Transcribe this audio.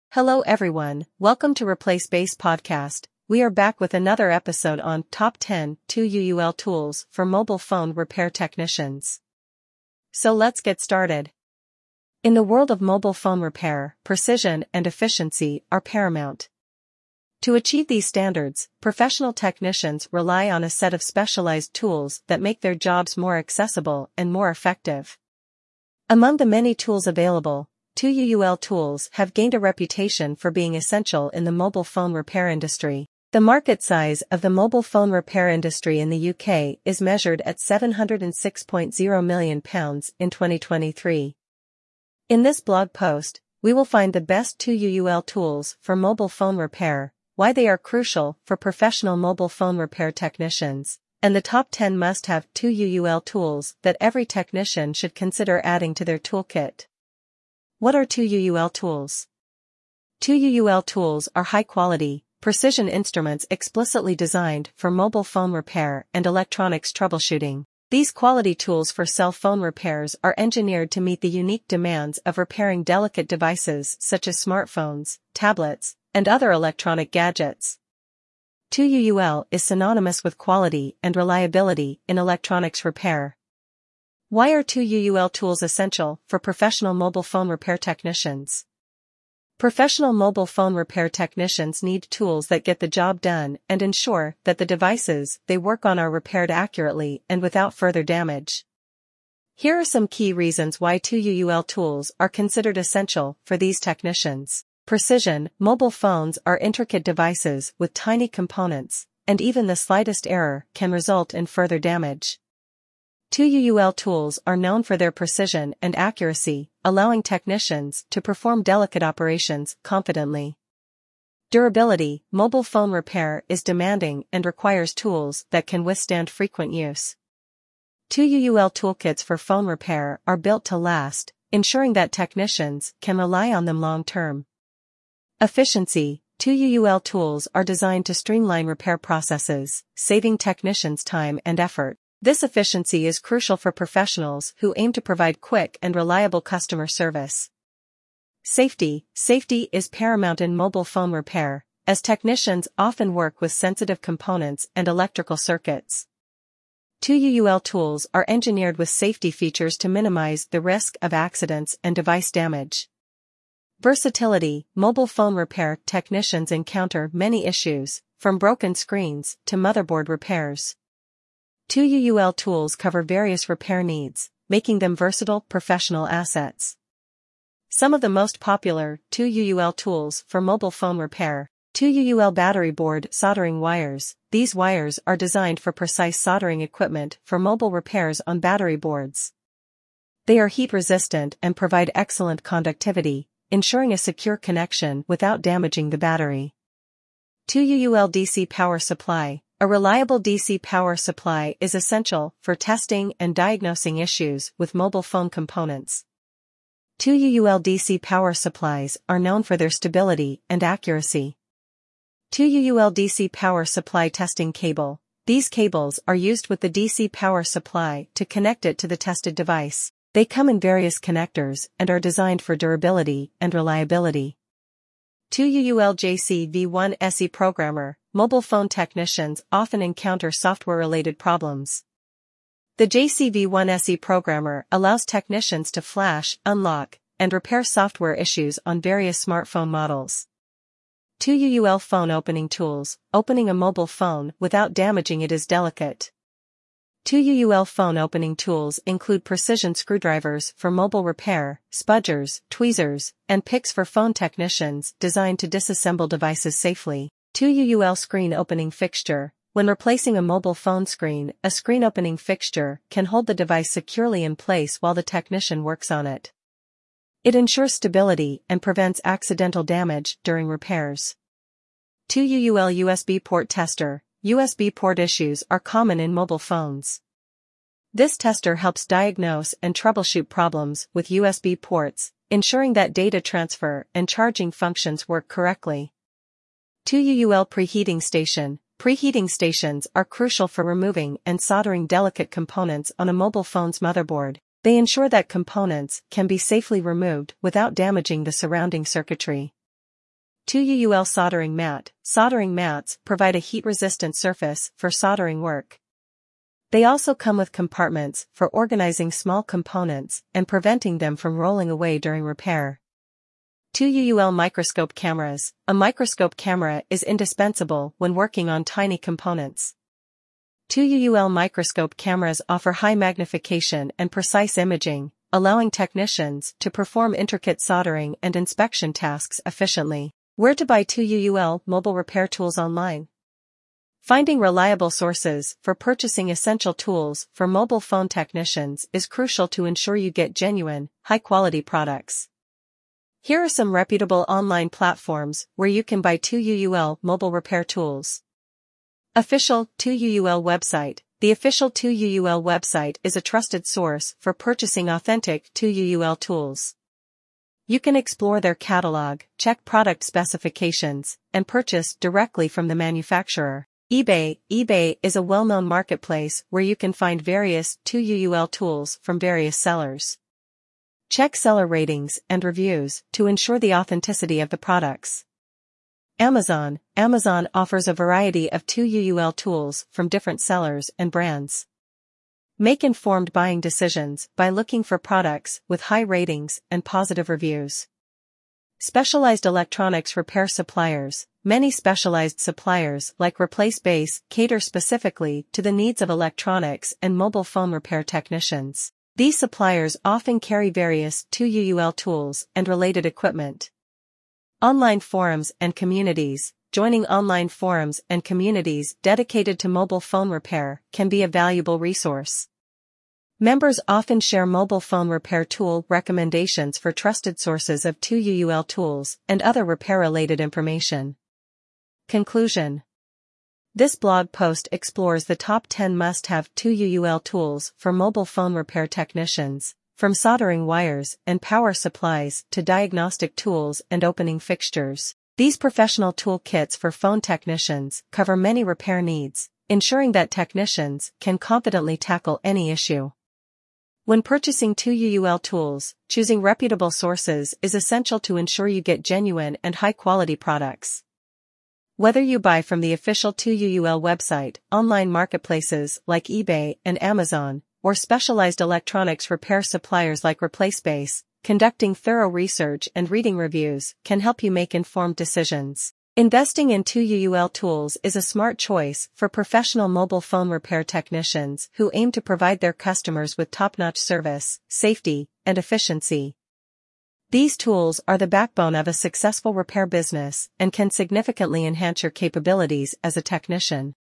Hello everyone, welcome to Replace Base Podcast. We are back with another episode on Top 10 2UUL Tools for Mobile Phone Repair Technicians. So let's get started. In the world of mobile phone repair, precision and efficiency are paramount. To achieve these standards, professional technicians rely on a set of specialized tools that make their jobs more accessible and more effective. Among the many tools available, 2UUL tools have gained a reputation for being essential in the mobile phone repair industry. The market size of the mobile phone repair industry in the UK is measured at £706.0 million in 2023. In this blog post, we will find the best 2UUL tools for mobile phone repair, why they are crucial for professional mobile phone repair technicians, and the top 10 must-have 2UUL tools that every technician should consider adding to their toolkit. What are 2UUL tools? 2UUL tools are high-quality, precision instruments explicitly designed for mobile phone repair and electronics troubleshooting. These quality tools for cell phone repairs are engineered to meet the unique demands of repairing delicate devices such as smartphones, tablets, and other electronic gadgets. 2UUL is synonymous with quality and reliability in electronics repair. Why are 2UUL tools essential for professional mobile phone repair technicians? Professional mobile phone repair technicians need tools that get the job done and ensure that the devices they work on are repaired accurately and without further damage. Here are some key reasons why 2UUL tools are considered essential for these technicians. Precision: mobile phones are intricate devices with tiny components, and even the slightest error can result in further damage. 2UUL tools are known for their precision and accuracy, allowing technicians to perform delicate operations confidently. Durability: mobile phone repair is demanding and requires tools that can withstand frequent use. 2UUL toolkits for phone repair are built to last, ensuring that technicians can rely on them long-term. Efficiency: 2UUL tools are designed to streamline repair processes, saving technicians time and effort. This efficiency is crucial for professionals who aim to provide quick and reliable customer service. Safety: safety is paramount in mobile phone repair, as technicians often work with sensitive components and electrical circuits. 2UUL tools are engineered with safety features to minimize the risk of accidents and device damage. Versatility: mobile phone repair technicians encounter many issues, from broken screens to motherboard repairs. 2UUL tools cover various repair needs, making them versatile professional assets. Some of the most popular 2UUL tools for mobile phone repair. 2UUL battery board soldering wires. These wires are designed for precise soldering equipment for mobile repairs on battery boards. They are heat resistant and provide excellent conductivity, ensuring a secure connection without damaging the battery. 2UUL DC power supply. A reliable DC power supply is essential for testing and diagnosing issues with mobile phone components. 2UUL DC power supplies are known for their stability and accuracy. 2UUL DC power supply testing cable. These cables are used with the DC power supply to connect it to the tested device. They come in various connectors and are designed for durability and reliability. 2UUL JCV1 SE Programmer. Mobile phone technicians often encounter software-related problems. The JCV1 SE Programmer allows technicians to flash, unlock, and repair software issues on various smartphone models. 2UUL phone opening tools. Opening a mobile phone without damaging it is delicate. 2UUL phone opening tools include precision screwdrivers for mobile repair, spudgers, tweezers, and picks for phone technicians designed to disassemble devices safely. 2UUL screen opening fixture. When replacing a mobile phone screen, a screen opening fixture can hold the device securely in place while the technician works on it. It ensures stability and prevents accidental damage during repairs. 2UUL USB port tester. USB port issues are common in mobile phones. This tester helps diagnose and troubleshoot problems with USB ports, ensuring that data transfer and charging functions work correctly. 2UUL preheating station. Preheating stations are crucial for removing and soldering delicate components on a mobile phone's motherboard. They ensure that components can be safely removed without damaging the surrounding circuitry. 2UUL soldering mat. Soldering mats provide a heat-resistant surface for soldering work. They also come with compartments for organizing small components and preventing them from rolling away during repair. 2UUL microscope cameras. A microscope camera is indispensable when working on tiny components. 2UUL microscope cameras offer high magnification and precise imaging, allowing technicians to perform intricate soldering and inspection tasks efficiently. Where to buy 2UUL mobile repair tools online? Finding reliable sources for purchasing essential tools for mobile phone technicians is crucial to ensure you get genuine, high-quality products. Here are some reputable online platforms where you can buy 2UUL mobile repair tools. Official 2UUL website. The official 2UUL website is a trusted source for purchasing authentic 2UUL tools. You can explore their catalog, check product specifications, and purchase directly from the manufacturer. eBay. eBay is a well-known marketplace where you can find various 2UUL tools from various sellers. Check seller ratings and reviews to ensure the authenticity of the products. Amazon. Amazon offers a variety of 2UUL tools from different sellers and brands. Make informed buying decisions by looking for products with high ratings and positive reviews. Specialized electronics repair suppliers. Many specialized suppliers like ReplaceBase cater specifically to the needs of electronics and mobile phone repair technicians. These suppliers often carry various 2UUL tools and related equipment. Online forums and communities. Joining online forums and communities dedicated to mobile phone repair can be a valuable resource. Members often share mobile phone repair tool recommendations for trusted sources of 2UUL tools and other repair-related information. Conclusion. This blog post explores the top 10 must-have 2UUL tools for mobile phone repair technicians, from soldering wires and power supplies to diagnostic tools and opening fixtures. These professional tool kits for phone technicians cover many repair needs, ensuring that technicians can confidently tackle any issue. When purchasing 2UUL tools, choosing reputable sources is essential to ensure you get genuine and high-quality products. Whether you buy from the official 2UUL website, online marketplaces like eBay and Amazon, or specialized electronics repair suppliers like ReplaceBase, conducting thorough research and reading reviews can help you make informed decisions. Investing in 2UUL tools is a smart choice for professional mobile phone repair technicians who aim to provide their customers with top-notch service, safety, and efficiency. These tools are the backbone of a successful repair business and can significantly enhance your capabilities as a technician.